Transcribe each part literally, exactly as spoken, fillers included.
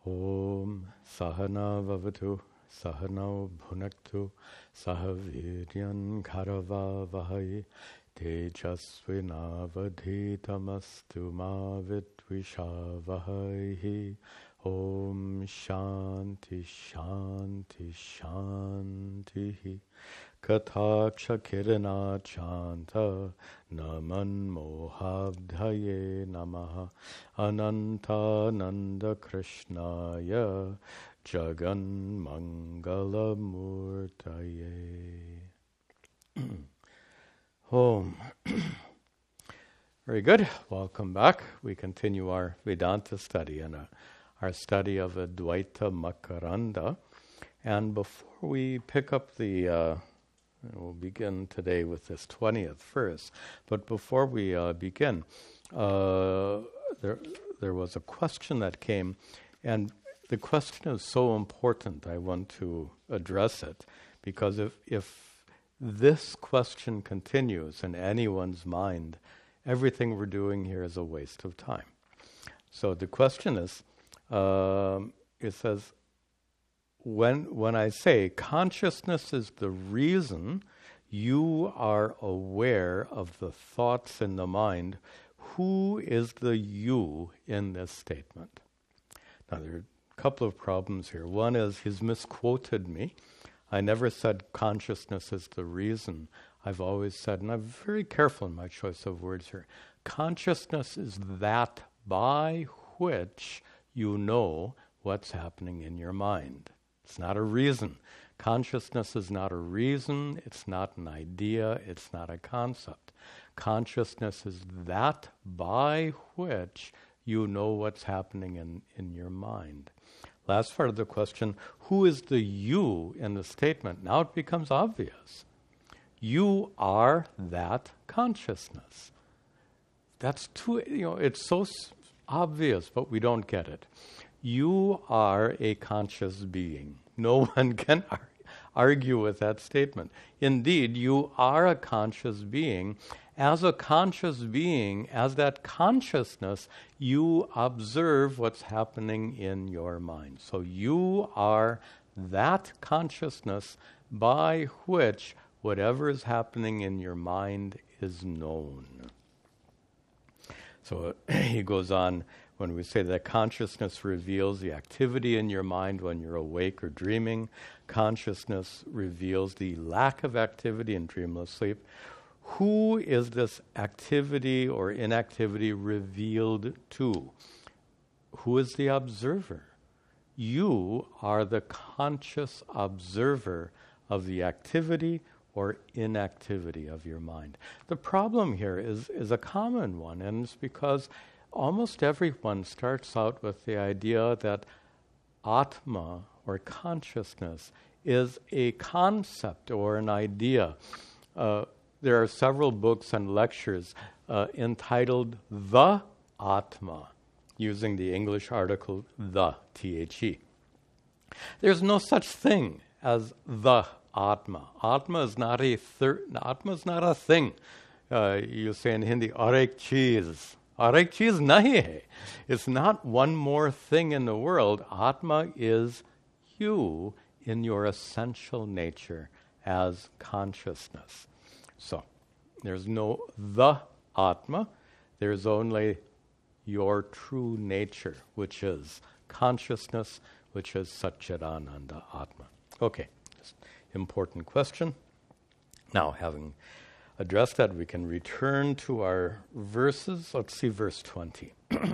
Om Sahana Vavatu Sahano Bhunaktu Sahaviryan Karava Vahai Tejasvinavadhitamastu ma vidvishavahai. Om Shanti Shanti Shanti. Kataksha Kirana Chanta Naman Mohabdhaye Namaha Ananta Nanda Krishnaya Jagan Mangala Murtaye. Om. Very good. Welcome back. We continue our Vedanta study and uh, our study of Advaita Makaranda. And before we pick up the, uh, we'll begin today with this twentieth verse. But before we uh, begin, uh, there there was a question that came, and the question is so important. I want to address it because if if this question continues in anyone's mind, everything we're doing here is a waste of time. So the question is, um, it says, when when I say consciousness is the reason you are aware of the thoughts in the mind, who is the you in this statement? Now there are a couple of problems here. One is he's misquoted me. I never said consciousness is the reason. I've always said, and I'm very careful in my choice of words here, consciousness is that by which you know what's happening in your mind. It's not a reason. Consciousness is not a reason. It's not an idea. It's not a concept. Consciousness is that by which you know what's happening in, in your mind. Last part of the question, who is the you in the statement? Now it becomes obvious. You are that consciousness. That's too, you know, it's so s- obvious, but we don't get it. You are a conscious being. No one can ar- argue with that statement. Indeed, you are a conscious being. As a conscious being, as that consciousness, you observe what's happening in your mind. So you are that consciousness by which whatever is happening in your mind is known. So he goes on, when we say that consciousness reveals the activity in your mind when you're awake or dreaming, consciousness reveals the lack of activity in dreamless sleep. Who is this activity or inactivity revealed to? Who is the observer? You are the conscious observer of the activity or inactivity of your mind. The problem here is, is a common one, and it's because almost everyone starts out with the idea that Atma, or consciousness, is a concept or an idea. Uh, there are several books and lectures uh, entitled The Atma, using the English article the, T H E. There's no such thing as the Atma. Atma is not a thir- Atma is not a thing. Uh, you say in Hindi, aur ek cheez. Aur ek cheez nahi hai. It's not one more thing in the world. Atma is you in your essential nature as consciousness. So, there's no the Atma. There's only your true nature, which is consciousness, which is Satchidananda Atma. Okay, important question. Now, having addressed that, we can return to our verses. Let's see verse twenty.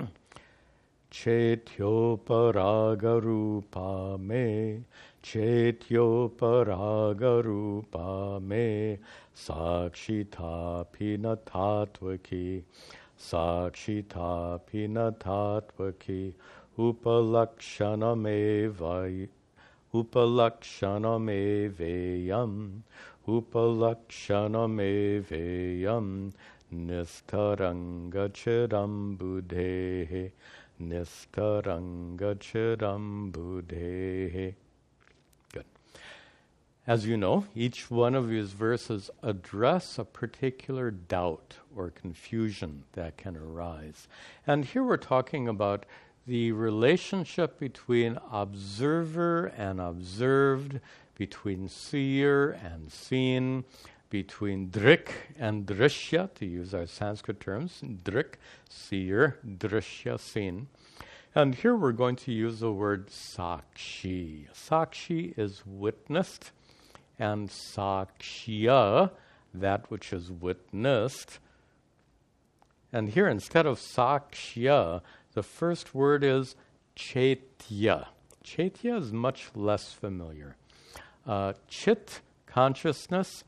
Chetyoparaga me, Chetyoparaga me, Sakshita Pinatattvaki, Sakshita Pinatattvaki, Upalakshanamevai, Upalakshanameveyam, Upalakshanameveyam, Nistarangachiram buddhehe, Nistarangachiram buddhehe. Good. As you know, each one of these verses address a particular doubt or confusion that can arise. And here we're talking about the relationship between observer and observed, between seer and seen, between drik and drishya, to use our Sanskrit terms, drik, seer, drishya, seen. And here we're going to use the word sakshi. Sakshi is witnessed, and sakshya, that which is witnessed. And here, instead of sakshya, the first word is chaitya. Chaitya is much less familiar. Uh, chit, consciousness,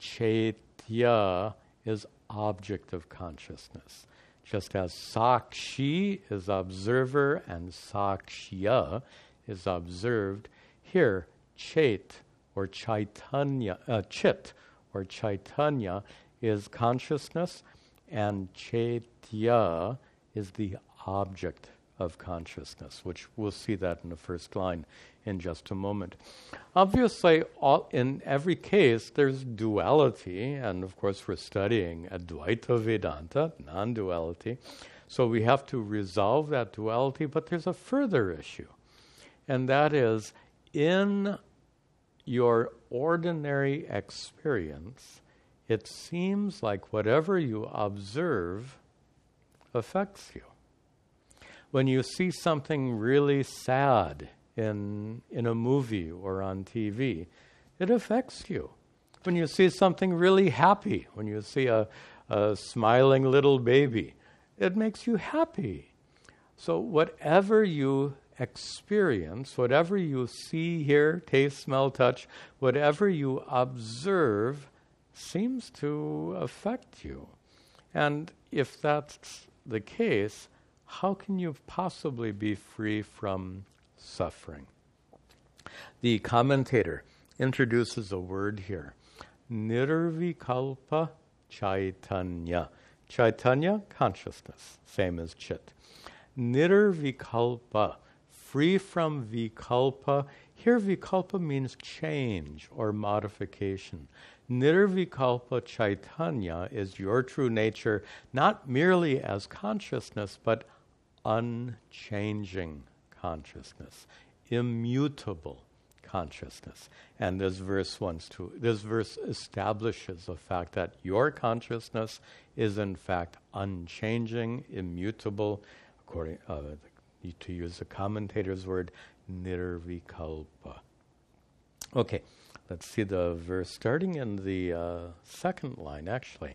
chaitya is object of consciousness. Just as sakshi is observer and sakshya is observed, here chait or chaitanya, uh, chit or chaitanya is consciousness, and chaitya is the object of consciousness, which we'll see that in the first line in just a moment. Obviously, all, in every case, there's duality, and of course we're studying Advaita Vedanta, non-duality, so we have to resolve that duality, but there's a further issue, and that is, in your ordinary experience, it seems like whatever you observe affects you. When you see something really sad in in a movie or on T V, it affects you. When you see something really happy, when you see a, a smiling little baby, it makes you happy. So whatever you experience, whatever you see, hear, taste, smell, touch, whatever you observe seems to affect you. And if that's the case, how can you possibly be free from suffering? The commentator introduces a word here, nirvikalpa chaitanya. Chaitanya, consciousness, same as chit. Nirvikalpa, free from vikalpa. Here vikalpa means change or modification. Nirvikalpa chaitanya is your true nature, not merely as consciousness, but unchanging consciousness, immutable consciousness. And this verse wants to, this verse establishes the fact that your consciousness is in fact unchanging, immutable, according uh, to use the commentator's word, nirvikalpa. Okay, let's see the verse starting in the uh, second line, actually.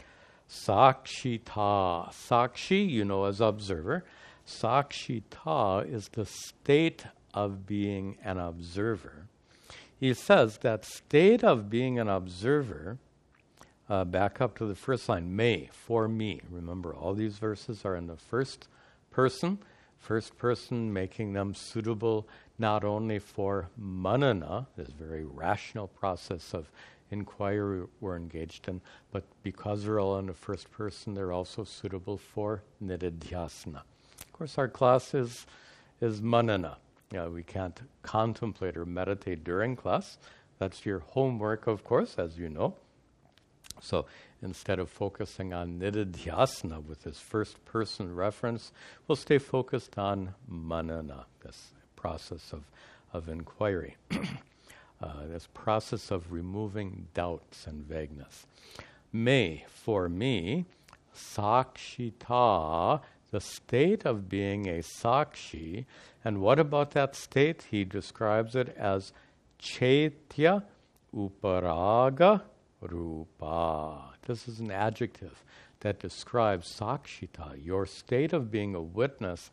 Sakshita. Sakshi, you know, as observer. Sakshita is the state of being an observer. He says that state of being an observer, uh, back up to the first line, me, for me. Remember, all these verses are in the first person, first person, making them suitable not only for manana, this very rational process of inquiry we're engaged in, but because they're all in the first person, they're also suitable for nididhyasana. Of course, our class is, is manana. You know, we can't contemplate or meditate during class. That's your homework, of course, as you know. So instead of focusing on nididhyasana with this first person reference, we'll stay focused on manana, this process of, of inquiry. Uh, this process of removing doubts and vagueness. Me, for me, sakshita, the state of being a sakshi. And what about that state? He describes it as chaitya uparaga rupa. This is an adjective that describes sakshita, your state of being a witness.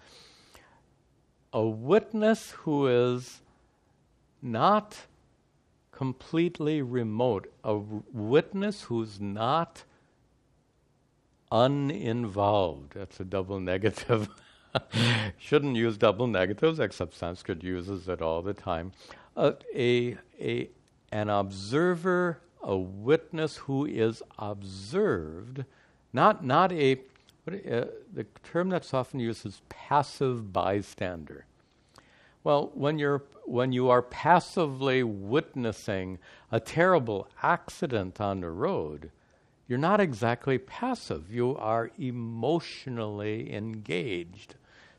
A witness who is not completely remote, a w- witness who's not uninvolved. That's a double negative. Shouldn't use double negatives, except Sanskrit uses it all the time. Uh, a, a, an observer, a witness who is observed, not, not a, what, uh, the term that's often used is passive bystander. Well, when you're when you are passively witnessing a terrible accident on the road, you're not exactly passive. You are emotionally engaged.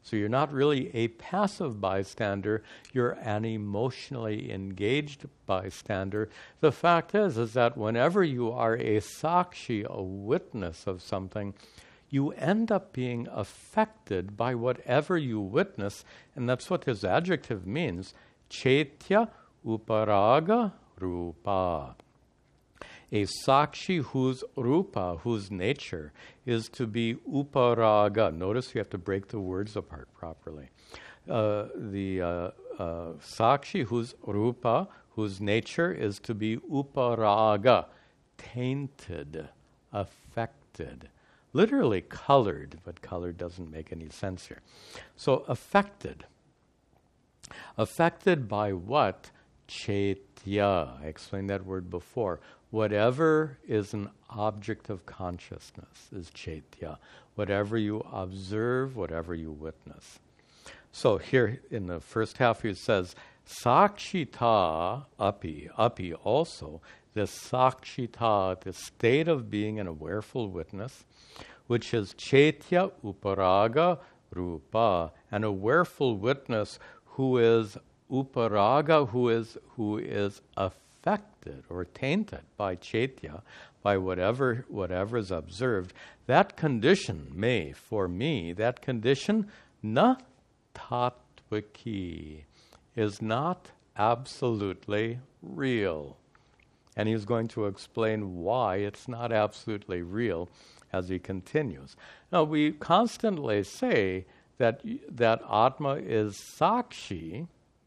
So you're not really a passive bystander, you're an emotionally engaged bystander. The fact is, is that whenever you are a sakshi, a witness of something, you end up being affected by whatever you witness, and that's what this adjective means. Chaitya uparaga rupa. A sakshi whose rupa, whose nature, is to be uparaga. Notice you have to break the words apart properly. Uh, the uh, uh, sakshi whose rupa, whose nature is to be uparaga, tainted, affected. Literally colored, but colored doesn't make any sense here. So affected. Affected by what? Chaitya. I explained that word before. Whatever is an object of consciousness is chaitya. Whatever you observe, whatever you witness. So here in the first half it says, sakshita api, api also, this sakshita, the state of being an awareful witness, which is chaitya uparaga rupa, an awareful witness who is uparaga, who is who is affected or tainted by chaitya, by whatever whatever is observed. That condition may, for me, that condition, na tattviki, is not absolutely real. And he's going to explain why it's not absolutely real as he continues. Now, we constantly say that that Atma is Sakshi,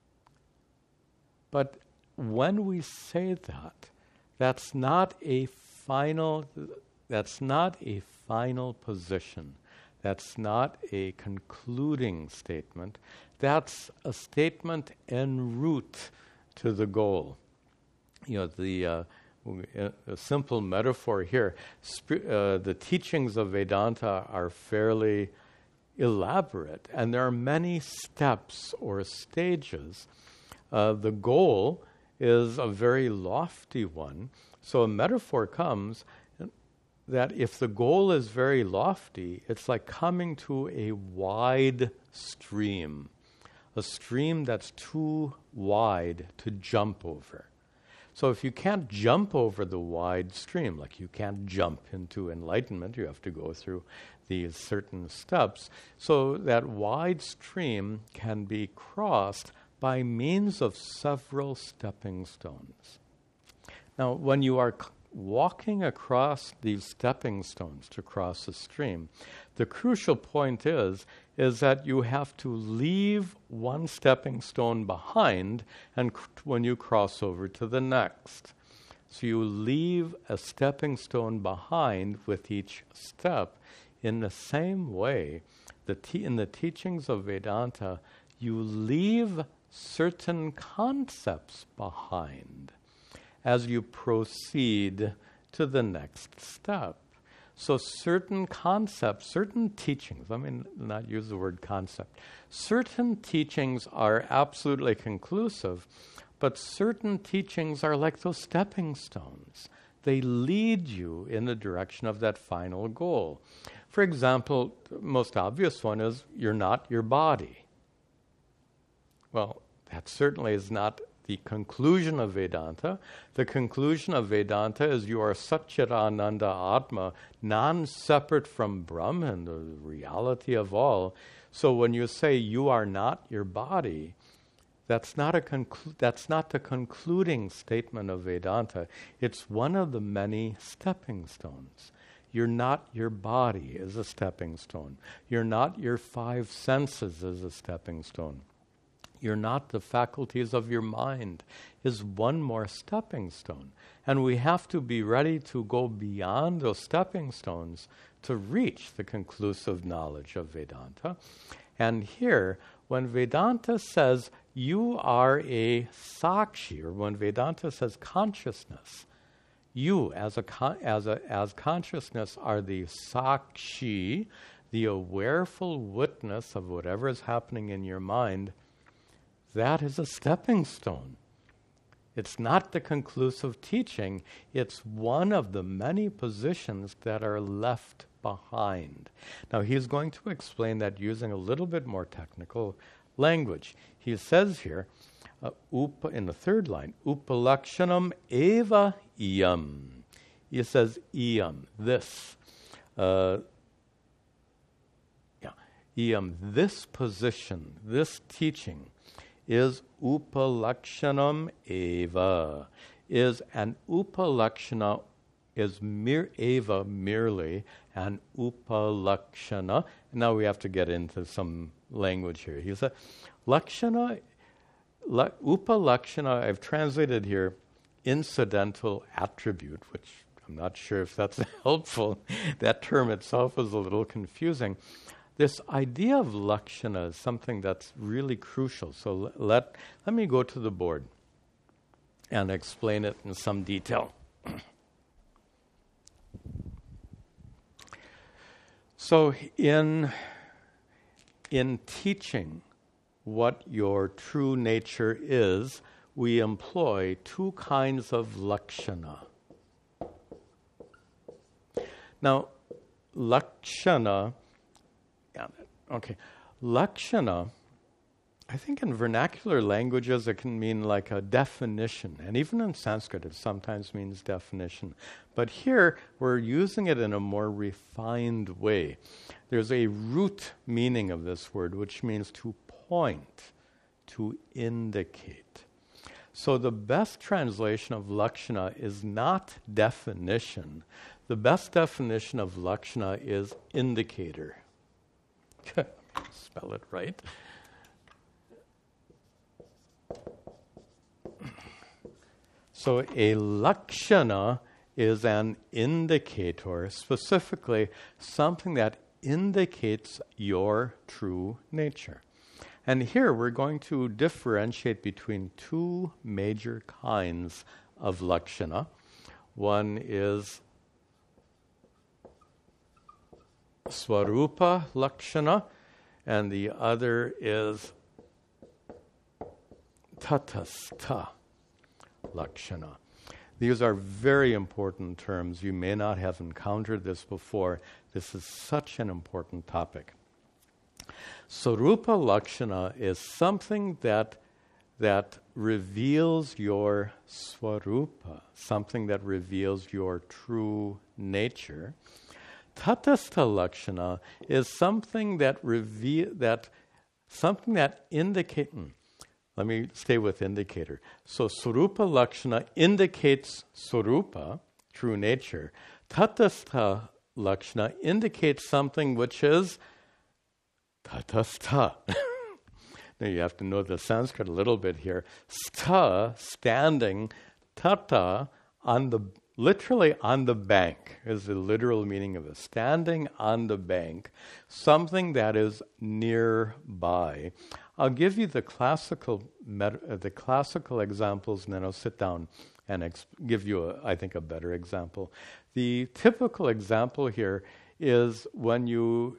but when we say that, that's not a final, that's not a final position. That's not a concluding statement. That's a statement en route to the goal. You know, the uh, a simple metaphor here, sp- uh, the teachings of Vedanta are fairly elaborate, and there are many steps or stages. Uh, the goal is a very lofty one. So a metaphor comes that if the goal is very lofty, it's like coming to a wide stream, a stream that's too wide to jump over. So if you can't jump over the wide stream, like you can't jump into enlightenment, you have to go through these certain steps. So that wide stream can be crossed by means of several stepping stones. Now, when you are c- walking across these stepping stones to cross a stream, the crucial point is, is that you have to leave one stepping stone behind and cr- when you cross over to the next. So you leave a stepping stone behind with each step. In the same way, the te- in the teachings of Vedanta, you leave certain concepts behind as you proceed to the next step. So certain concepts, certain teachings, I mean, not use the word concept, certain teachings are absolutely conclusive, but certain teachings are like those stepping stones. They lead you in the direction of that final goal. For example, the most obvious one is you're not your body. Well, that certainly is not the conclusion of Vedanta. The conclusion of Vedanta is you are Satchidananda Atma, non-separate from Brahman, the reality of all. So when you say you are not your body, that's not a conclu- that's not the concluding statement of Vedanta. It's one of the many stepping stones. You're not your body is a stepping stone. You're not your five senses is a stepping stone. You're not the faculties of your mind is one more stepping stone. And we have to be ready to go beyond those stepping stones to reach the conclusive knowledge of Vedanta. And here, when Vedanta says you are a sakshi, or when Vedanta says consciousness, you as a con- as a as consciousness are the sakshi, the awareful witness of whatever is happening in your mind. That is a stepping stone. It's not the conclusive teaching. It's one of the many positions that are left behind. Now he's going to explain that using a little bit more technical language. He says here, uh, upa, in the third line, upalakshanam eva iyam. He says iyam, this. Uh, yeah, iyam, this position, this teaching is upalakshanam eva, is an upalakshana, is mere eva merely, and upalakshana. Now we have to get into some language here. He said, lakshana, la, upalakshana, I've translated here, incidental attribute, which I'm not sure if that's helpful. That term itself is a little confusing. This idea of lakshana is something that's really crucial. So let, let me go to the board and explain it in some detail. So in, in teaching what your true nature is, we employ two kinds of lakshana. Now, lakshana, yeah, okay, lakshana, I think in vernacular languages it can mean like a definition, and even in Sanskrit it sometimes means definition. But here we're using it in a more refined way. There's a root meaning of this word, which means to point, to indicate. So the best translation of lakshana is not definition. The best definition of lakshana is indicator. Spell it right. So a lakshana is an indicator, specifically something that indicates your true nature. And here we're going to differentiate between two major kinds of lakshana. One is swarupa lakshana, and the other is tatastha lakshana. These are very important terms. You may not have encountered this before. This is such an important topic. Swarupa lakshana is something that that reveals your swarupa, something that reveals your true nature. Tatastha lakshana is something that reveal that something that indicate. Hmm, let me stay with indicator. So swarupa lakshana indicates swarupa, true nature. Tatastha lakshana indicates something which is tatastha. Now you have to know the Sanskrit a little bit here. Stha, standing, tata, on the literally on the bank is the literal meaning of it. Standing on the bank, something that is nearby. I'll give you the classical met- uh, the classical examples, and then I'll sit down and ex- give you, a, I think, a better example. The typical example here is when you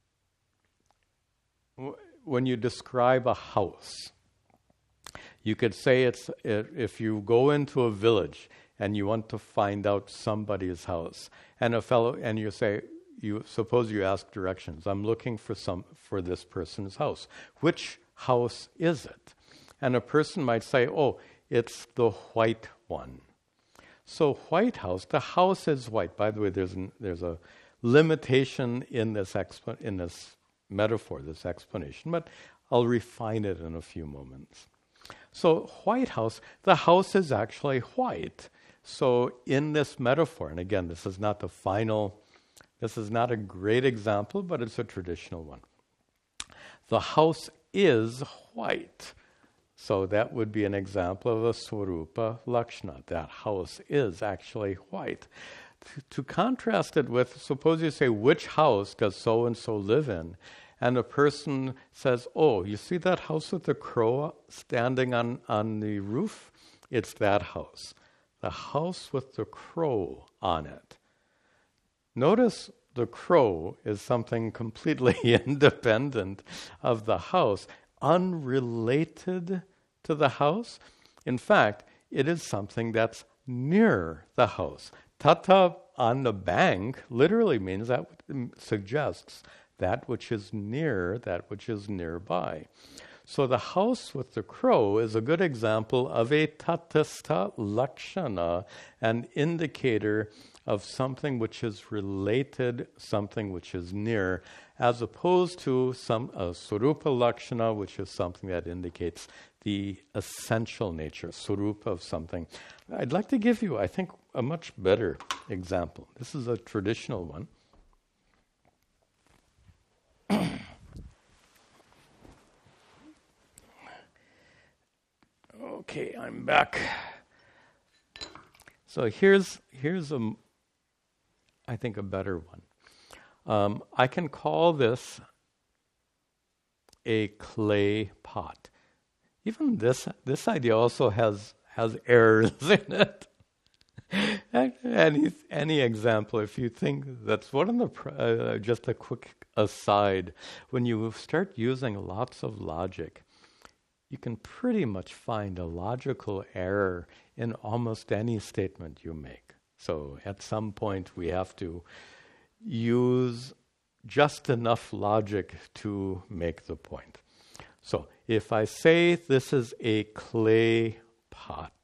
w- when you describe a house. You could say it's it, if you go into a village and you want to find out somebody's house, and a fellow, and you say, you suppose you ask directions. I'm looking for some for this person's house. Which house is it? And a person might say, oh, it's the white one. So white house, the house is white. By the way, there's an, there's a limitation in this exp- in this metaphor, this explanation, but I'll refine it in a few moments. So white house, the house is actually white. So in this metaphor, and again, this is not the final, this is not a great example, but it's a traditional one. The house is white. So that would be an example of a swarupa lakshana. That house is actually white. To, to contrast it with, suppose you say, which house does so-and-so live in? And a person says, oh, you see that house with the crow standing on, on the roof? It's that house. The house with the crow on it. Notice the crow is something completely independent of the house, unrelated to the house. In fact, it is something that's near the house. Tata on the bank literally means that suggests that which is near, that which is nearby. So the house with the crow is a good example of a tatastha lakshana, an indicator of something which is related, something which is near, as opposed to some uh, surupa lakshana, which is something that indicates the essential nature, surupa of something. I'd like to give you, I think, a much better example. This is a traditional one. Okay, I'm back. So here's here's a, I think, a better one. Um, I can call this a clay pot. Even this this idea also has has errors in it. any any example, if you think that's one of the uh, just a quick aside, when you start using lots of logic, you can pretty much find a logical error in almost any statement you make. So at some point we have to use just enough logic to make the point. So if I say this is a clay pot,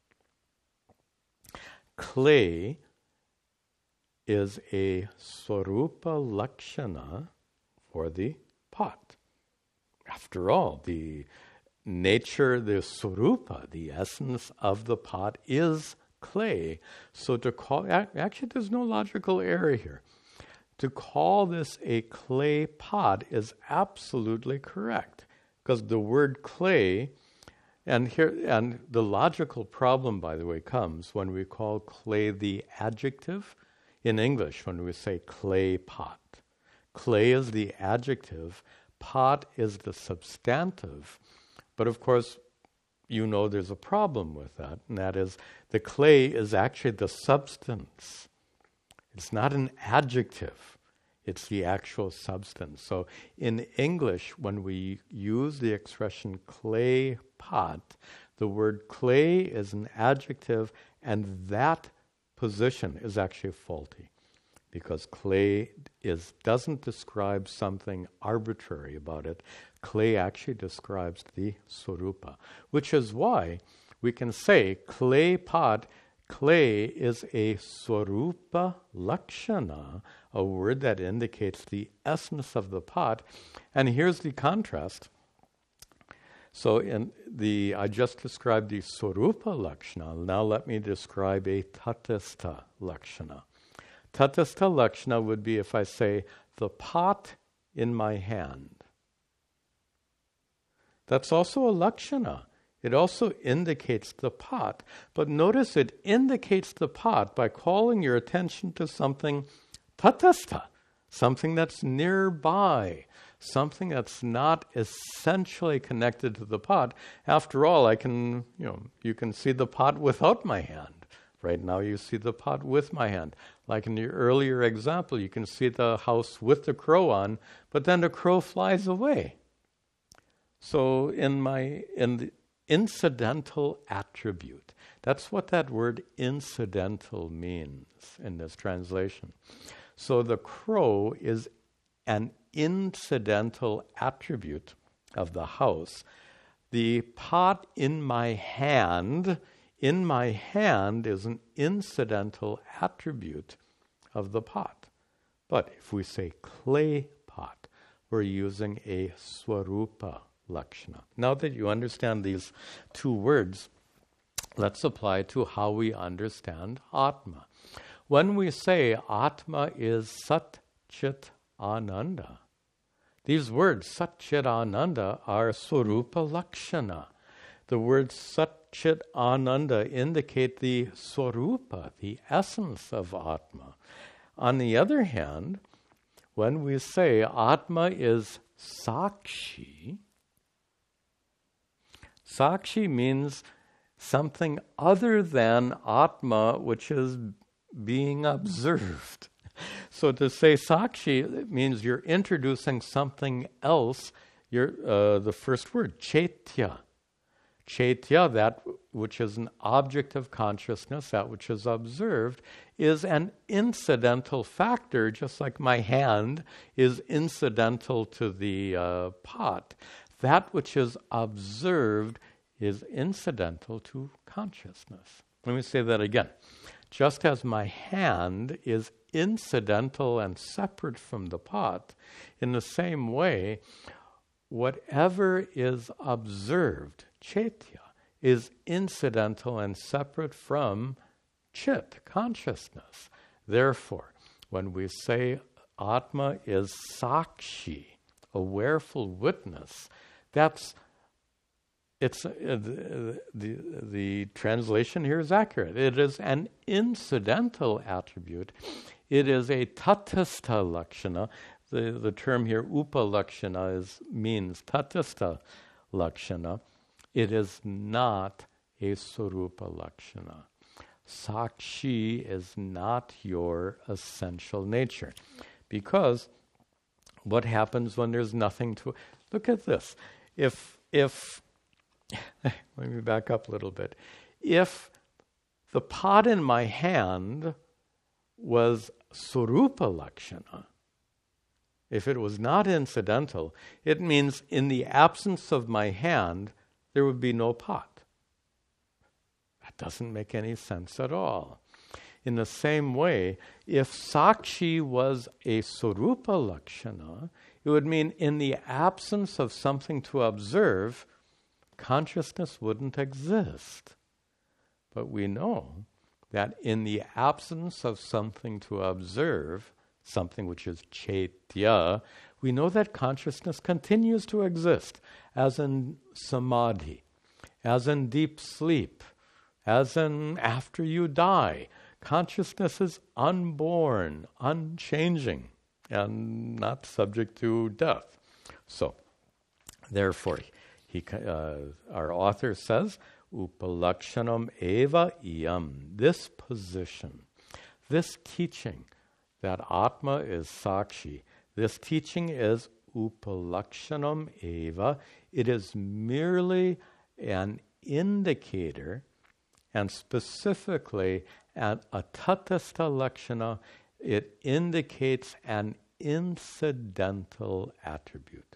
clay is a swarupa lakshana for the pot. After all, the nature, the swarupa, the essence of the pot is clay. So to call, actually there's no logical error here. To call this a clay pot is absolutely correct, because the word clay, and here, and the logical problem, by the way, comes when we call clay the adjective in English, when we say clay pot. Clay is the adjective, pot is the substantive. But of course, you know there's a problem with that, and that is the clay is actually the substance. It's not an adjective. It's the actual substance. So in English, when we use the expression clay pot, the word clay is an adjective, and that position is actually faulty, because clay is doesn't describe something arbitrary about it. Clay actually describes the swarupa, which is why we can say clay pot, clay is a swarupa lakshana, a word that indicates the essence of the pot. And here's the contrast. So in the I just described the swarupa lakshana. Now let me describe a tatastha lakshana. Tatastha lakshana would be if I say the pot in my hand. That's also a lakshana. It also indicates the pot. But notice it indicates the pot by calling your attention to something tatastha, something that's nearby, something that's not essentially connected to the pot. After all, I can, you know, you can see the pot without my hand. Right now you see the pot with my hand. Like in the earlier example, you can see the house with the crow on, but then the crow flies away. So in my in the incidental attribute, that's what that word incidental means in this translation. So the crow is an incidental attribute of the house. The pot in my hand, in my hand is an incidental attribute of the pot. But if we say clay pot, we're using a swarupa lakshana. Now that you understand these two words, let's apply to how we understand Atma. When we say Atma is Sat Chit Ananda, these words Sat Chit Ananda are swarupa lakshana. The words Sat Chit Ananda indicate the swarupa, the essence of Atma. On the other hand, when we say Atma is Sakshi, Sakshi means something other than Atma, which is being observed. So to say Sakshi, it means you're introducing something else. You're, uh, the first word, Chaitya. Chaitya, that which is an object of consciousness, that which is observed, is an incidental factor, just like my hand is incidental to the uh, pot. That which is observed is incidental to consciousness. Let me say that again. Just as my hand is incidental and separate from the pot, in the same way, whatever is observed, Chaitya, is incidental and separate from Chit, consciousness. Therefore, when we say Atma is Sakshi, a awareful witness, that's it's uh, the, the the translation here is accurate. It is an incidental attribute. It is a tatastha lakshana. The the term here upalakshana is means tatastha lakshana. It is not a sarupa lakshana. Sakshi is not your essential nature. Because what happens when there's nothing to... Look at this. If, if let me back up a little bit. If the pot in my hand was sarupa lakshana, if it was not incidental, it means in the absence of my hand, there would be no pot. That doesn't make any sense at all. In the same way, if Sakshi was a Sarupa Lakshana, it would mean in the absence of something to observe, consciousness wouldn't exist. But we know that in the absence of something to observe, something which is Chaitya, we know that consciousness continues to exist, as in samadhi, as in deep sleep, as in after you die. Consciousness is unborn, unchanging, and not subject to death. So, therefore, he, uh, our author says, upalakshanam eva iyam, this position, this teaching that Atma is Sakshi, this teaching is upalakshanam eva. It is merely an indicator, and specifically an atatastha lakshana. It indicates an incidental attribute.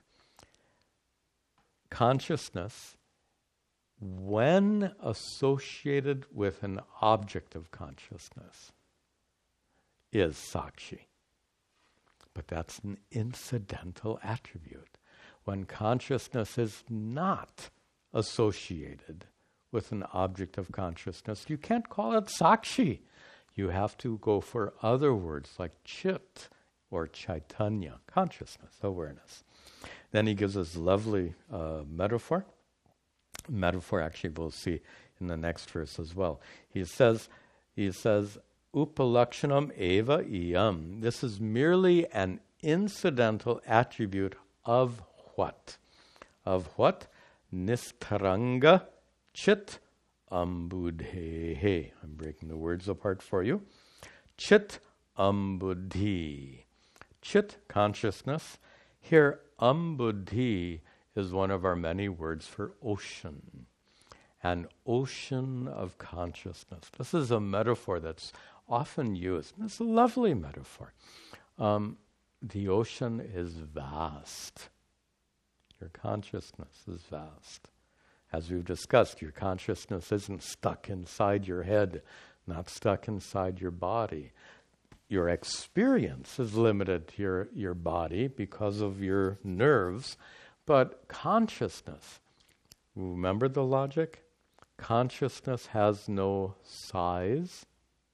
Consciousness, when associated with an object of consciousness, is Sakshi. But that's an incidental attribute. When consciousness is not associated with an object of consciousness, you can't call it Sakshi. You have to go for other words like Chit or Chaitanya, consciousness, awareness. Then he gives us lovely uh, metaphor. Metaphor actually we'll see in the next verse as well. He says, he says, upalakshanam eva iyam. This is merely an incidental attribute of what? Of what? Nistaranga chit ambudhe. I'm breaking the words apart for you. Chit ambudhi. Chit, consciousness. Here, ambudhi is one of our many words for ocean. An ocean of consciousness. This is a metaphor that's often used. It's a lovely metaphor. Um, the ocean is vast. Your consciousness is vast. As we've discussed, your consciousness isn't stuck inside your head, not stuck inside your body. Your experience is limited to your, your body because of your nerves, but consciousness, remember the logic? Consciousness has no size,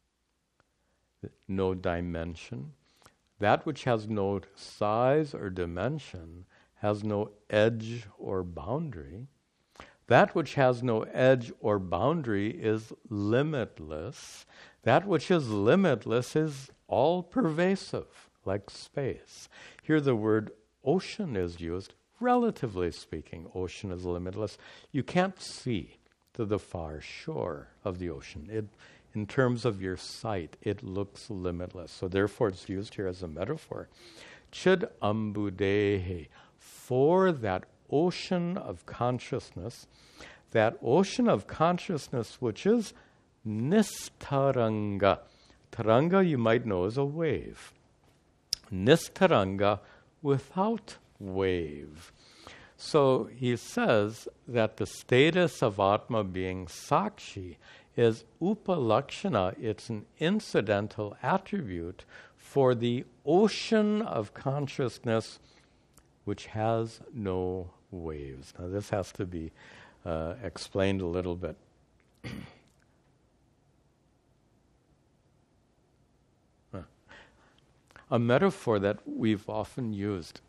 no dimension. That which has no size or dimension has no edge or boundary. That which has no edge or boundary is limitless. That which is limitless is all-pervasive, like space. Here the word ocean is used. Relatively speaking, ocean is limitless. You can't see to the far shore of the ocean. It, in terms of your sight, it looks limitless. So therefore it's used here as a metaphor. Chid ambudehe, for that ocean of consciousness, that ocean of consciousness which is nistaranga. Taranga, you might know, is a wave. Nistaranga, without wave. So he says that the status of Atma being Sakshi is upalakshana. It's an incidental attribute for the ocean of consciousness which has no waves. Now this has to be uh, explained a little bit. A metaphor that we've often used.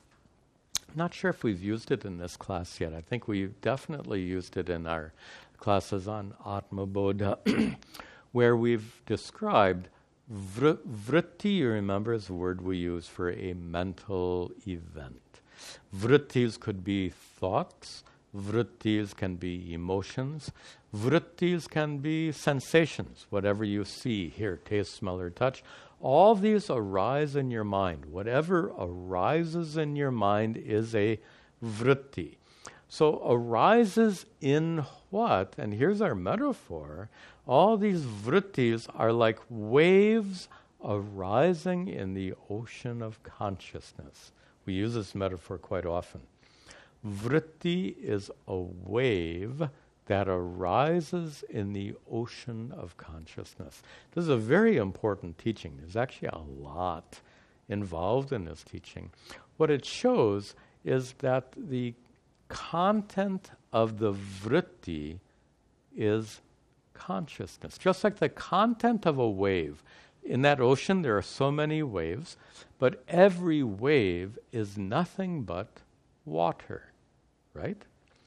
Not sure if we've used it in this class yet. I think we've definitely used it in our classes on Atma Bodha, where we've described vr- vritti, you remember, is a word we use for a mental event. Vrittis could be thoughts, vrittis can be emotions, vrittis can be sensations, whatever you see, hear, taste, smell, or touch. All these arise in your mind. Whatever arises in your mind is a vritti. So arises in what? And here's our metaphor. All these vrittis are like waves arising in the ocean of consciousness. We use this metaphor quite often. Vritti is a wave that arises in the ocean of consciousness. This is a very important teaching. There's actually a lot involved in this teaching. What it shows is that the content of the vritti is consciousness. Just like the content of a wave. In that ocean there are so many waves, but every wave is nothing but water, right?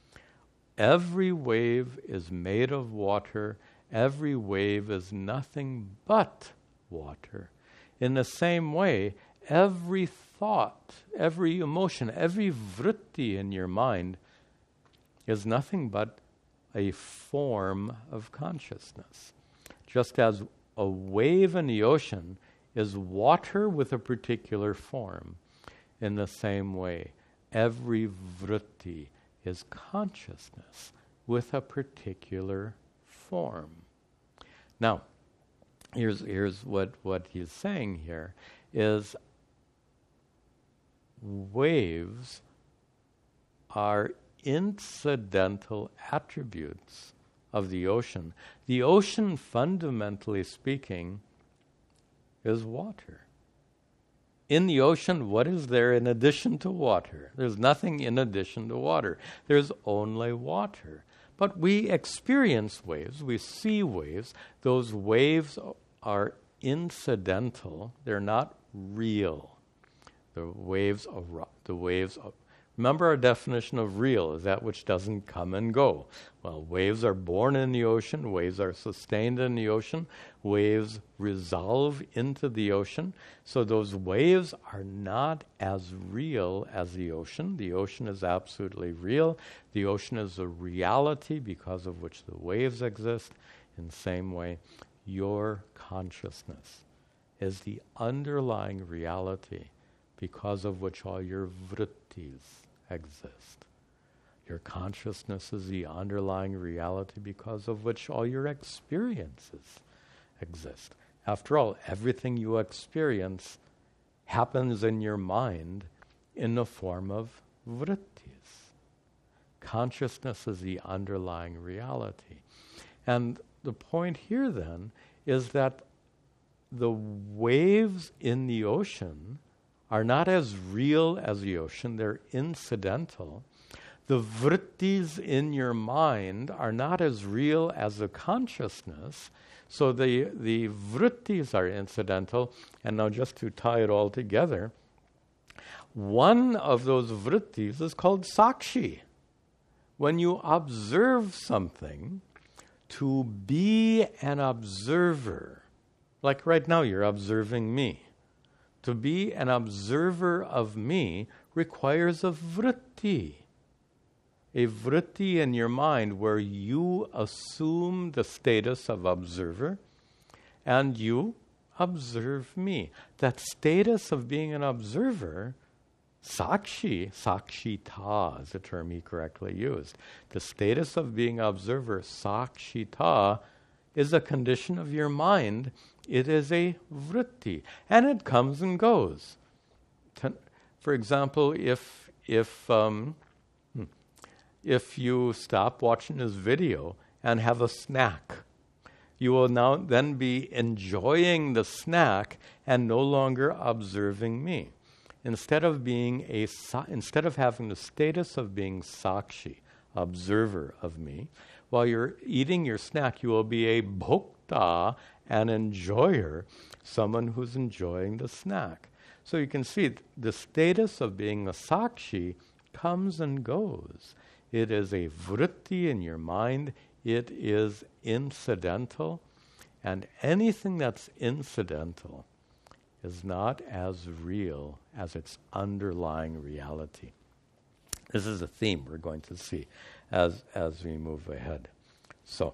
Every wave is made of water. Every wave is nothing but water. In the same way, every thought, every emotion, every vritti in your mind is nothing but a form of consciousness. Just as a wave in the ocean is water with a particular form, in the same way, every vritti is consciousness with a particular form. Now, here's here's what, what he's saying here is waves are incidental attributes of the ocean. The ocean, fundamentally speaking, is water. In the ocean, what is there in addition to water? There's nothing in addition to water. There's only water. But we experience waves. We see waves. Those waves are incidental. They're not real. The waves are, the waves are, remember our definition of real is that which doesn't come and go. Well, waves are born in the ocean. Waves are sustained in the ocean. Waves resolve into the ocean. So those waves are not as real as the ocean. The ocean is absolutely real. The ocean is a reality because of which the waves exist. In the same way, your consciousness is the underlying reality because of which all your vrittis exist. Your consciousness is the underlying reality because of which all your experiences exist. After all, everything you experience happens in your mind in the form of vrittis. Consciousness is the underlying reality. And the point here then is that the waves in the ocean are not as real as the ocean. They're incidental. The vrittis in your mind are not as real as the consciousness. So the, the vrittis are incidental. And now just to tie it all together, one of those vrittis is called sakshi. When you observe something, to be an observer, like right now you're observing me. To be an observer of me requires a vritti. A vritti in your mind where you assume the status of observer and you observe me. That status of being an observer Sakshi, sakshita is the term he correctly used. The status of being observer, sakshita, is a condition of your mind. It is a vritti, and it comes and goes. For example, if if um, if you stop watching this video and have a snack, you will now then be enjoying the snack and no longer observing me. Instead of being a instead of having the status of being sakshi, observer of me, while you're eating your snack, you will be a bhokta, an enjoyer, someone who's enjoying the snack. So you can see the status of being a sakshi comes and goes. It is a vritti in your mind. It is incidental. And anything that's incidental is not as real as its underlying reality. This is a theme we're going to see as, as we move ahead. So,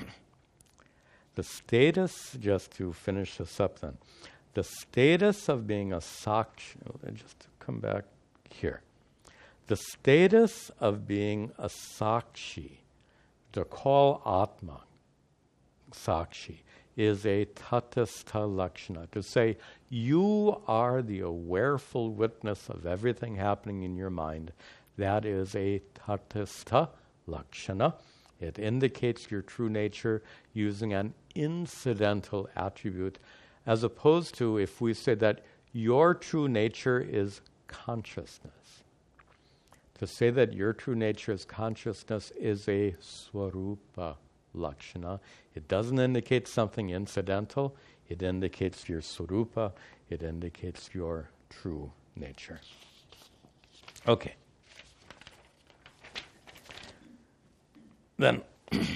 the status, just to finish this up then, the status of being a sakshi, just to come back here, the status of being a sakshi, to call Atma sakshi, is a tatastha lakshana. To say, you are the awareful witness of everything happening in your mind, that is a tatastha lakshana. It indicates your true nature using an incidental attribute, as opposed to if we say that your true nature is consciousness. To say that your true nature is consciousness is a swarupa lakshana. It doesn't indicate something incidental. It indicates your swarupa. It indicates your true nature. Okay. Then,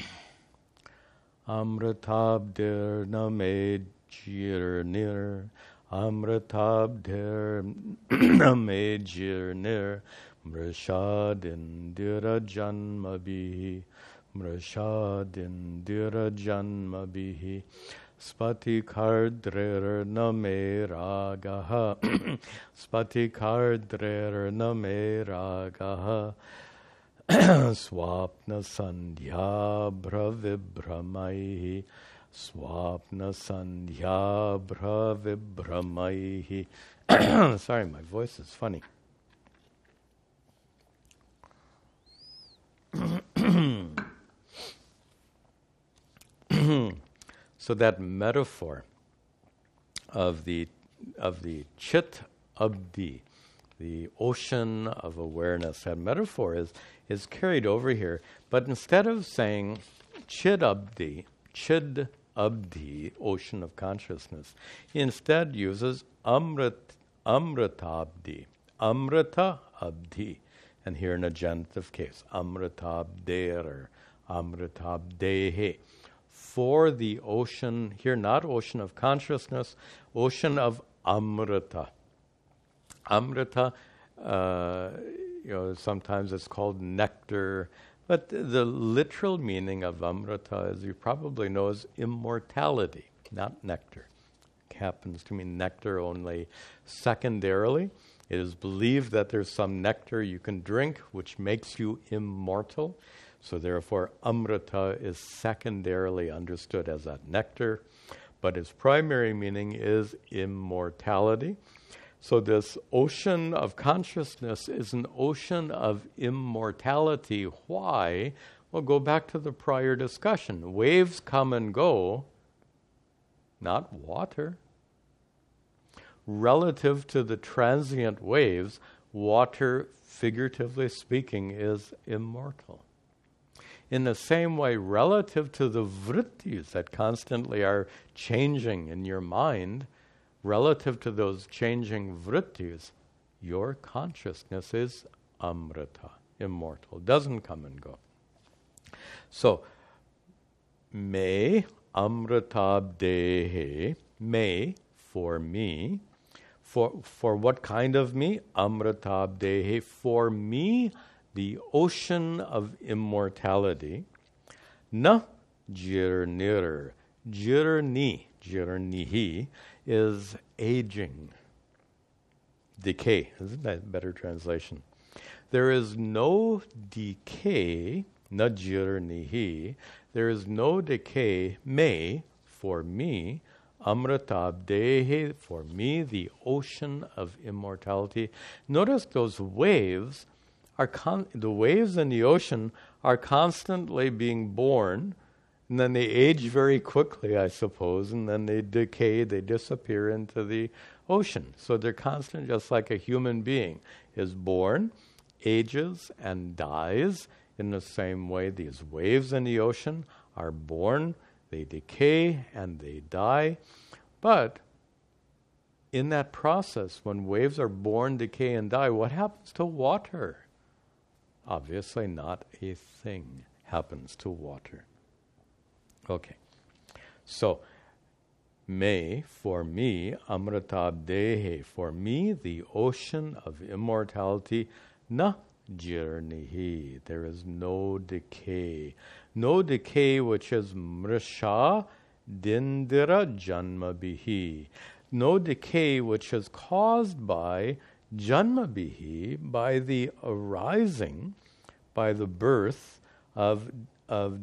Amritabdir name jirnir, Amritabdir name jirnir, Mrishadindira janmabhihi, Mrishadindira janmabhihi, Spatikardrer name ragaha, Spatikardrer name ragaha, Swapna sandhya bravibramaihi, Swapna sandhya bravibramaihi. Sorry, my voice is funny. So that metaphor of the of the chit abdi, the ocean of awareness, that metaphor is is carried over here. But instead of saying chid abdi, chid abdi, ocean of consciousness, he instead uses amrit, amritabdi, amrita abdi. And here in a genitive case, amritabder, amritabdehe. For the ocean, here not ocean of consciousness, ocean of amrita. Amrita, uh, you know, sometimes it's called nectar, but the literal meaning of amrita, as you probably know, is immortality, not nectar. It happens to mean nectar only secondarily. It is believed that there's some nectar you can drink which makes you immortal. So therefore, amrita is secondarily understood as that nectar, but its primary meaning is immortality. So this ocean of consciousness is an ocean of immortality. Why? Well, go back to the prior discussion. Waves come and go, not water. Relative to the transient waves, water, figuratively speaking, is immortal. In the same way, relative to the vrittis that constantly are changing in your mind, relative to those changing vrittis, your consciousness is amrita, immortal, doesn't come and go. So, me amritabdehe, me, for me, for for what kind of me? Amritabdehe, for me, the ocean of immortality. Na jirnir, jirni, jirnihi, is aging. decay. Isn't that a better translation? There is no decay, na jirnihi. There is no decay, me, for me, amritabdehe, for me, the ocean of immortality. Notice those waves are con- the waves in the ocean are constantly being born, and then they age very quickly, I suppose, and then they decay, they disappear into the ocean. So they're constant, just like a human being is born, ages, and dies. In the same way, these waves in the ocean are born, they decay, and they die. But in that process, when waves are born, decay, and die, what happens to water? Obviously, not a thing happens to water. Okay. So, me, for me, amritabdehe, for me, the ocean of immortality, na jirnihi, there is no decay. No decay, which is mrisha dindira janmabihi. No decay, which is caused by janmabihi, by the arising, by the birth of, of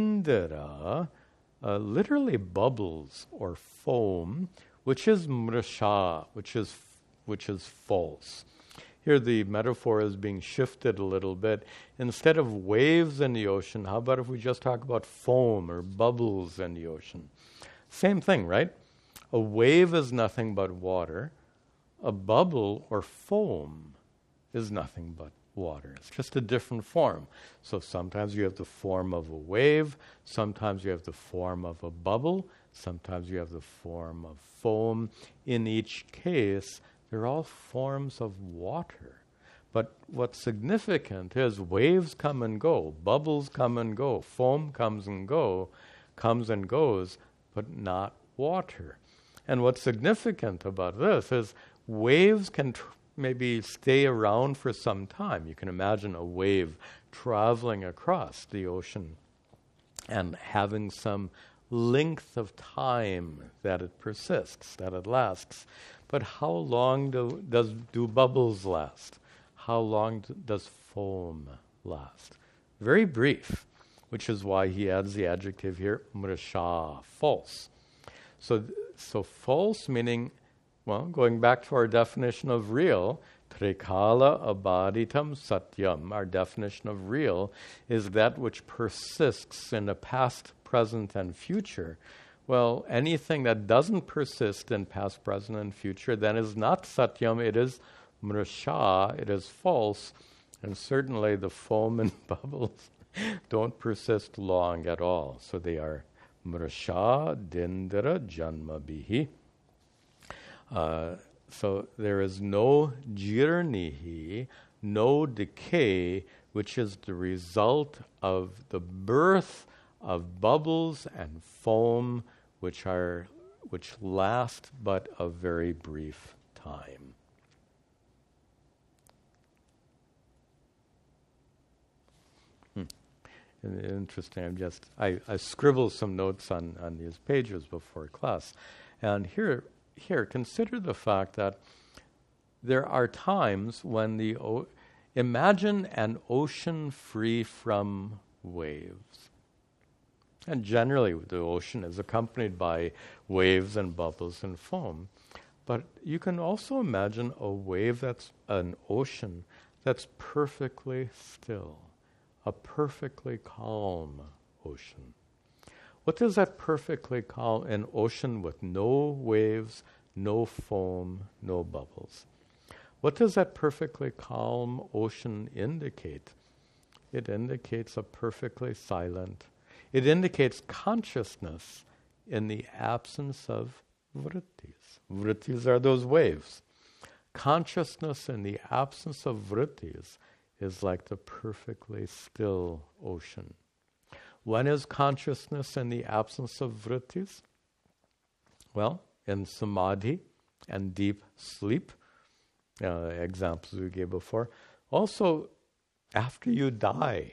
dindira, uh, literally bubbles or foam, which is mrisha, which is which is false. Here the metaphor is being shifted a little bit. Instead of waves in the ocean, how about if we just talk about foam or bubbles in the ocean? Same thing, right? A wave is nothing but water. A bubble or foam is nothing but water. It's just a different form. So sometimes you have the form of a wave, sometimes you have the form of a bubble, sometimes you have the form of foam. In each case, they're all forms of water. But what's significant is waves come and go, bubbles come and go, foam comes and go, comes and goes, but not water. And what's significant about this is waves can tr- maybe stay around for some time. You can imagine a wave traveling across the ocean and having some length of time that it persists, that it lasts. But how long do does do bubbles last? How long do, does foam last? Very brief, which is why he adds the adjective here, mrisha, false. So, so false meaning, well, going back to our definition of real, trikala abaditam satyam, our definition of real is that which persists in the past, present, and future. Well, anything that doesn't persist in past, present, and future then is not satyam, it is mrisha, it is false, and certainly the foam and bubbles don't persist long at all. So they are mrisha dindra janmabihi. Uh, so there is no jirnihi, no decay, which is the result of the birth of bubbles and foam, which are which last but a very brief time. Hmm. Interesting. I'm just I, I scribbled some notes on, on these pages before class, and here here consider the fact that there are times when the o- imagine an ocean free from waves. And generally, the ocean is accompanied by waves and bubbles and foam. But you can also imagine a wave that's an ocean that's perfectly still, a perfectly calm ocean. What does that perfectly calm, an ocean with no waves, no foam, no bubbles? What does that perfectly calm ocean indicate? It indicates a perfectly silent, it indicates consciousness in the absence of vrittis. Vrittis are those waves. Consciousness in the absence of vrittis is like the perfectly still ocean. When is consciousness in the absence of vrittis? Well, in samadhi and deep sleep, uh, examples we gave before. Also, after you die,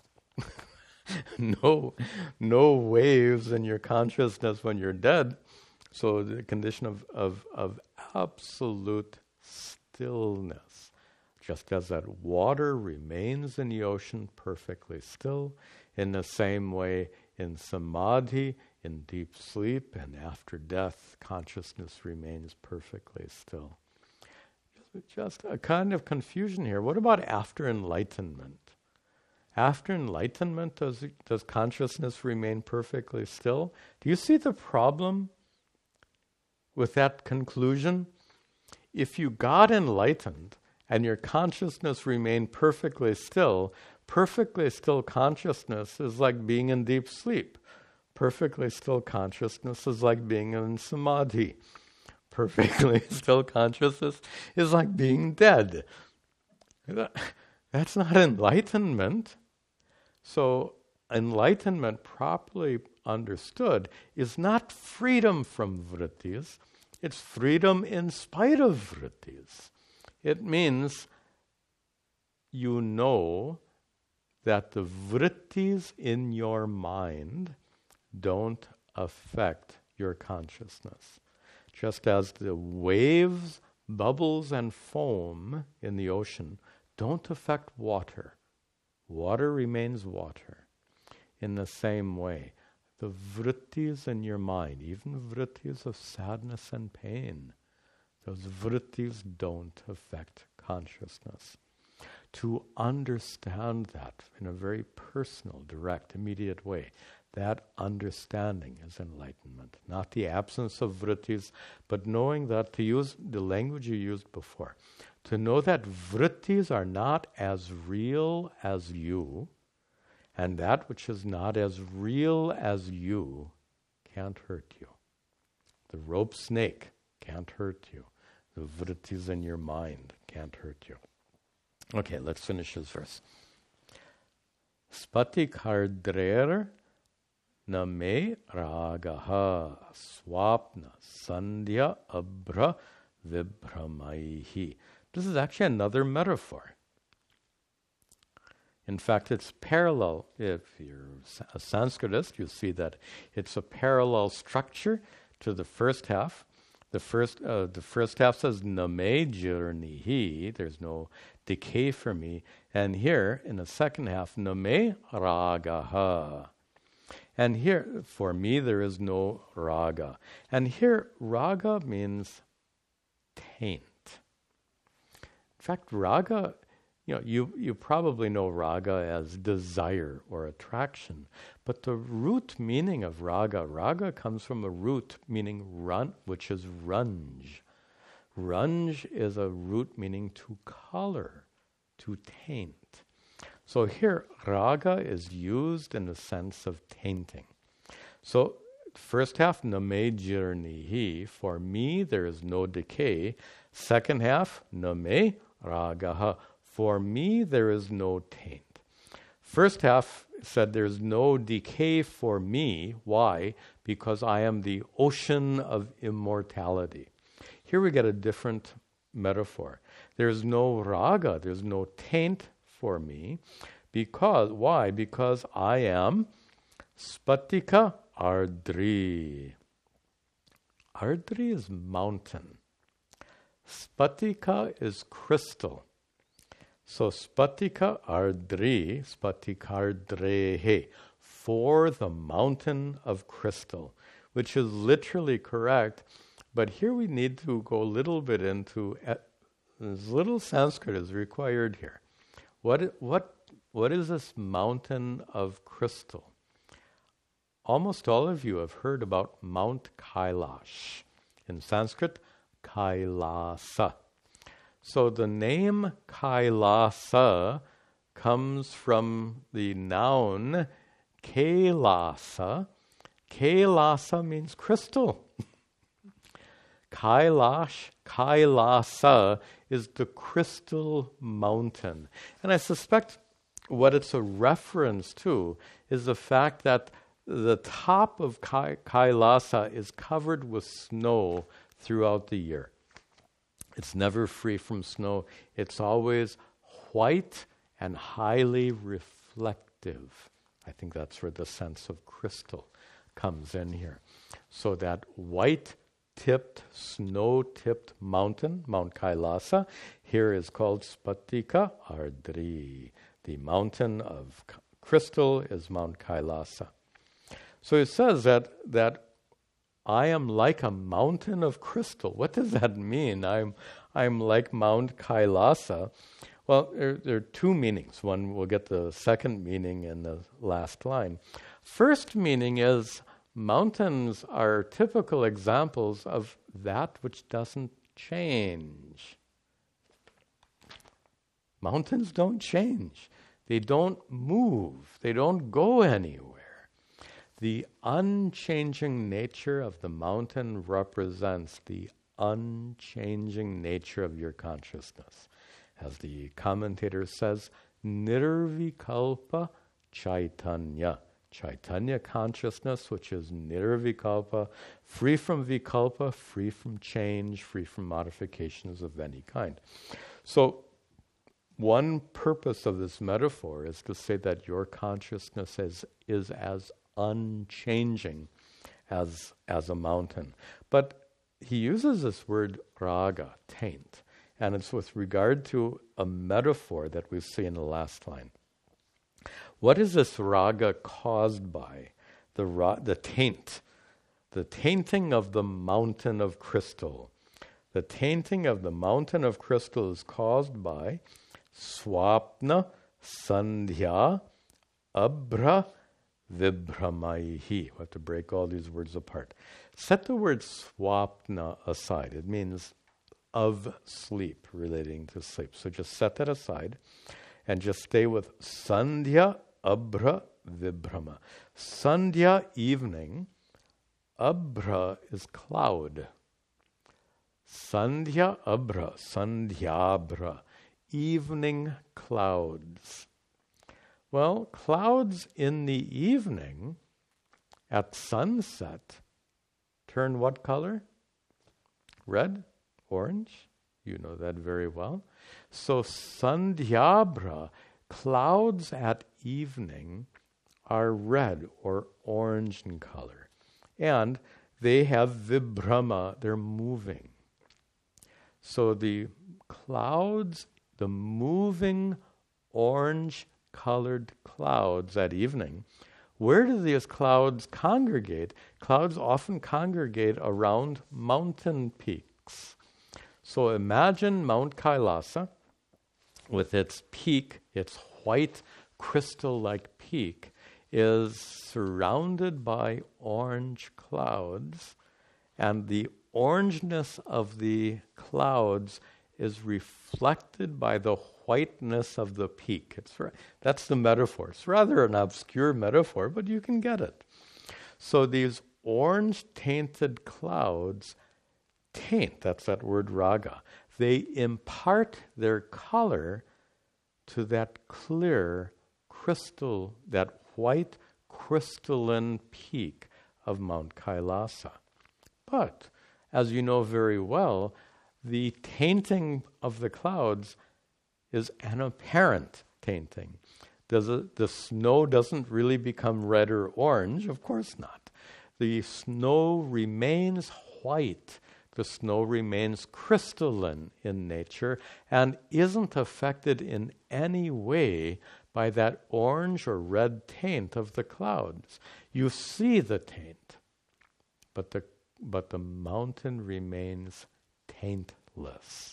no, no waves in your consciousness when you're dead. So the condition of, of, of absolute stillness. Just as that water remains in the ocean perfectly still, in the same way in samadhi, in deep sleep, and after death, consciousness remains perfectly still. Just a kind of confusion here. What about after enlightenment? After enlightenment, does, does consciousness remain perfectly still? Do you see the problem with that conclusion? If you got enlightened and your consciousness remained perfectly still, perfectly still consciousness is like being in deep sleep. Perfectly still consciousness is like being in samadhi. Perfectly still consciousness is like being dead. That's not enlightenment. So enlightenment, properly understood, is not freedom from vrittis. It's freedom in spite of vrittis. It means you know that the vrittis in your mind don't affect your consciousness. Just as the waves, bubbles, and foam in the ocean don't affect water. Water remains water. In the same way, the vrittis in your mind, even vrittis of sadness and pain, those vrittis don't affect consciousness. To understand that in a very personal, direct, immediate way, that understanding is enlightenment. Not the absence of vrittis, but knowing that, to use the language you used before, to know that vrittis are not as real as you, and that which is not as real as you can't hurt you. The rope snake can't hurt you. The vrittis in your mind can't hurt you. Okay, let's finish this verse. Spatikardrer na me ragaha swapna sandhya abra vibramaihi. This is actually another metaphor. In fact, it's parallel. If you're a Sanskritist, you'll see that it's a parallel structure to the first half. The first, uh, the first half says name jirnihi. There's no decay for me. And here, in the second half, name ragaha. And here, for me, there is no raga. And here, raga means taint. In fact, raga, you know, you, you probably know raga as desire or attraction. But the root meaning of raga, raga comes from a root meaning run, which is runge. Runge is a root meaning to color, to taint. So here, raga is used in the sense of tainting. So, first half, name jirnihi, for me there is no decay. Second half, name ragaha, for me there is no taint. First half said there's no decay for me. Why? Because I am the ocean of immortality. Here we get a different metaphor. There's no raga, there's no taint for me. Because, why? Because I am spatika ardri. Ardri is mountain. Spatika is crystal. So spatika ardri, spatikardrehe, for the mountain of crystal, which is literally correct. But here we need to go a little bit into, uh, little Sanskrit is required here. What what what is this mountain of crystal? Almost all of you have heard about Mount Kailash. In Sanskrit, Kailasa. So the name Kailasa comes from the noun Kailasa. Kailasa means crystal. Kailash, Kailasa is the crystal mountain. And I suspect what it's a reference to is the fact that the top of Kai- Kailasa is covered with snow throughout the year. It's never free from snow. It's always white and highly reflective. I think that's where the sense of crystal comes in here. So that white ice-tipped, snow-tipped mountain, Mount Kailasa, here is called Spatika Ardri. The mountain of c- crystal is Mount Kailasa. So it says that that I am like a mountain of crystal. What does that mean? I'm I'm like Mount Kailasa. Well, there, there are two meanings. One, we'll get the second meaning in the last line. First meaning is mountains are typical examples of that which doesn't change. Mountains don't change. They don't move. They don't go anywhere. The unchanging nature of the mountain represents the unchanging nature of your consciousness. As the commentator says, nirvikalpa chaitanya. Chaitanya consciousness, which is nirvikalpa, free from vikalpa, free from change, free from modifications of any kind. So, one purpose of this metaphor is to say that your consciousness is, is as unchanging as, as a mountain. But he uses this word raga, taint, and it's with regard to a metaphor that we see in the last line. What is this raga caused by? The, ra- the taint, the tainting of the mountain of crystal. The tainting of the mountain of crystal is caused by swapna sandhya abra vibramaihi. We have to break all these words apart. Set the word swapna aside. It means of sleep, relating to sleep. So just set that aside and just stay with sandhya abra vibrama. Sandhya, evening. Abra is cloud. Sandhya abra, sandhyabra, evening clouds. Well, clouds in the evening at sunset turn what color? Red? Orange? You know that very well. So sandhyabra, clouds at evening, are red or orange in color. And they have vibrama, they're moving. So the clouds, the moving orange-colored clouds at evening, where do these clouds congregate? Clouds often congregate around mountain peaks. So imagine Mount Kailasa with its peak, its white crystal-like peak, is surrounded by orange clouds, and the orangeness of the clouds is reflected by the whiteness of the peak. It's ra- that's the metaphor. It's rather an obscure metaphor, but you can get it. So these orange-tainted clouds taint, that's that word raga. They impart their color to that clear crystal, that white crystalline peak of Mount Kailasa. But, as you know very well, the tainting of the clouds is an apparent tainting. Does it, the snow doesn't really become red or orange? Of course not. The snow remains white. The snow remains crystalline in nature and isn't affected in any way by that orange or red taint of the clouds. You see the taint, but the but the mountain remains taintless.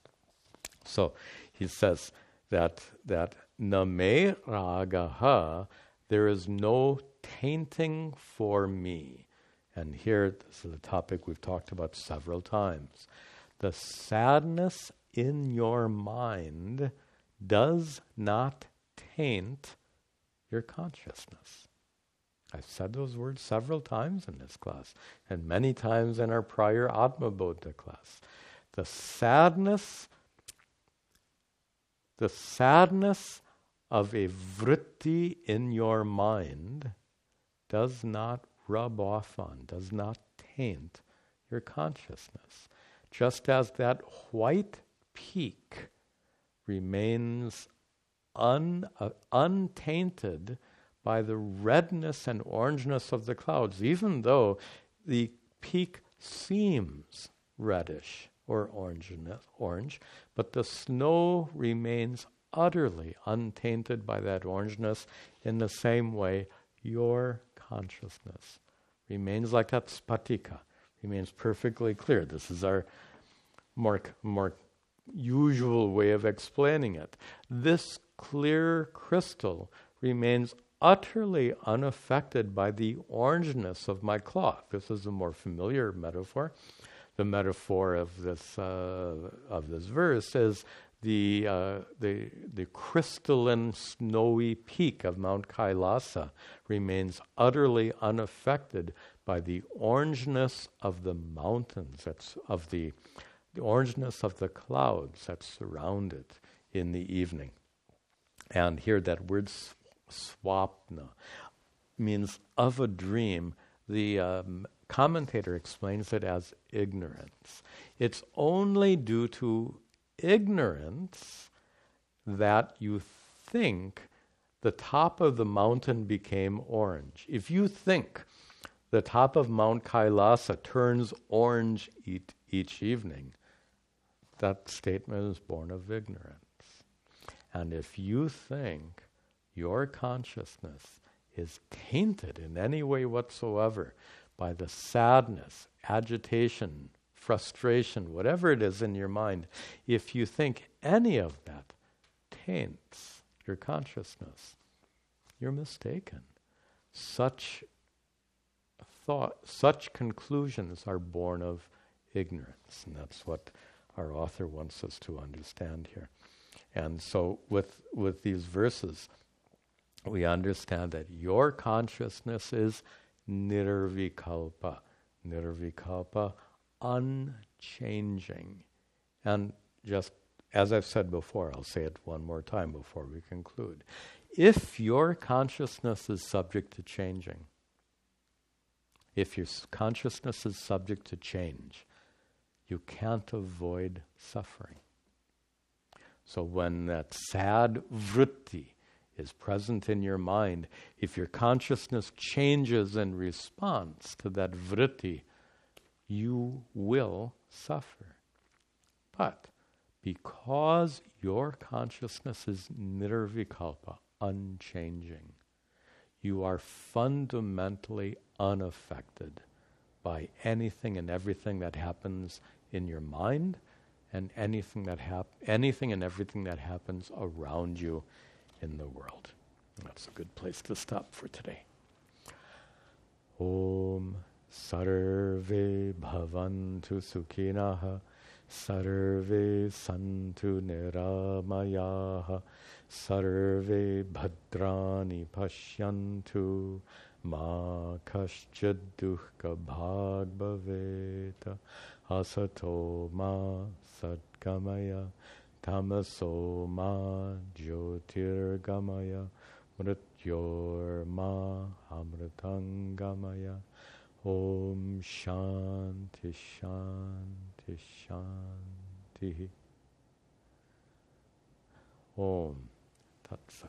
So he says that that name ragaha, there is no tainting for me. And here, this is a topic we've talked about several times. The sadness in your mind does not taint your consciousness. I've said those words several times in this class, and many times in our prior Atma Bodha class. The sadness, the sadness of a vritti in your mind does not rub off on, does not taint your consciousness. Just as that white peak remains un, uh, untainted by the redness and orangeness of the clouds, even though the peak seems reddish or orange, orange, but the snow remains utterly untainted by that orangeness. In the same way, your consciousness remains like that spatika, remains perfectly clear. This is our more, more usual way of explaining it. This clear crystal remains utterly unaffected by the orangeness of my cloth. This is a more familiar metaphor. The metaphor of this uh, of this verse is the uh, the the crystalline snowy peak of Mount Kailasa remains utterly unaffected by the orangeness of the mountains, that's of the the orangeness of the clouds that surround it in the evening. And here that word swapna means of a dream. The um, commentator explains it as ignorance. It's only due to ignorance that you think the top of the mountain became orange. If you think the top of Mount Kailasa turns orange each, each evening, that statement is born of ignorance. And if you think your consciousness is tainted in any way whatsoever by the sadness, agitation, frustration, whatever it is in your mind, if you think any of that taints your consciousness, you're mistaken. Such thought, such conclusions are born of ignorance, and that's what our author wants us to understand here. And so with with these verses, we understand that your consciousness is nirvikalpa. Nirvikalpa, unchanging. And just as I've said before, I'll say it one more time before we conclude. If your consciousness is subject to changing, if your consciousness is subject to change, you can't avoid suffering. So when that sad vritti is present in your mind, if your consciousness changes in response to that vritti, you will suffer. But because your consciousness is nirvikalpa, unchanging, you are fundamentally unaffected by anything and everything that happens in your mind and anything that hap- anything and everything that happens around you in the world. That's a good place to stop for today. Om Sarve Bhavantu Sukhinaha Sarve Santu Niramayaha Sarve Bhadrani Pashyantu Ma Kaschid Dukkha Bhag Bhaveta Asato Ma Satgamaya Tamaso Ma Jyotirgamaya Mrityor Ma Amritangamaya. Om Shanti Shanti Shanti. Om Tat Sat.